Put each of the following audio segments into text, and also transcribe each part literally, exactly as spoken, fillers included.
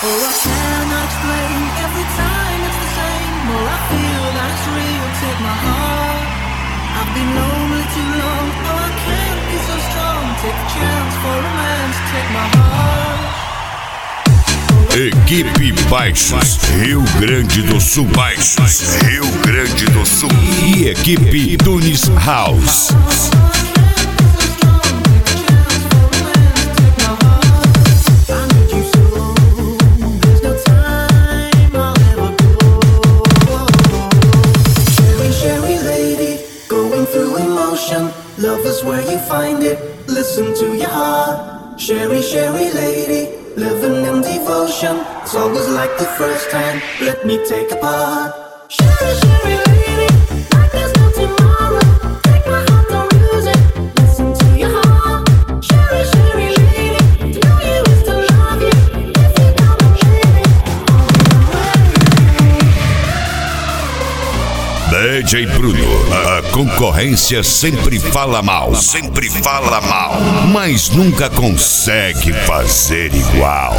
Oh, I cannot explain. Every time it's the same. Oh, I feel that it's real. Take my heart. I've been lonely too long. Oh, I can't be so strong. Take a chance for romance. Take my heart. Equipe Baixos, Rio Grande do Sul. Baixos, Rio Grande do Sul. E equipe Tunis House. Love is where you find it. Listen to your heart. Sherry, Sherry lady, living in devotion. It's always like the first time. Let me take a part. Sherry, Sherry lady, like there's no tomorrow. Take my heart, don't lose it. Listen to your heart. Sherry, Sherry lady, to know you is to love you. If you don't believe it, D J Bruno, a concorrência sempre fala mal, sempre fala mal, mas nunca consegue fazer igual.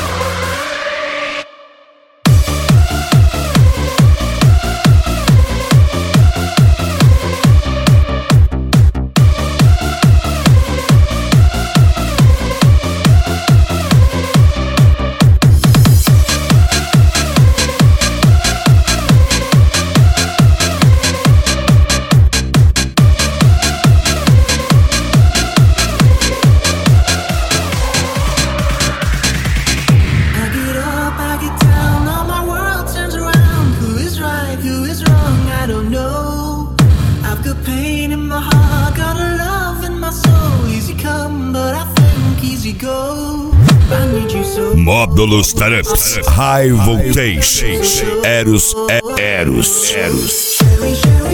Módulos Tramps, High Voltage, Eros, Eros, Eros.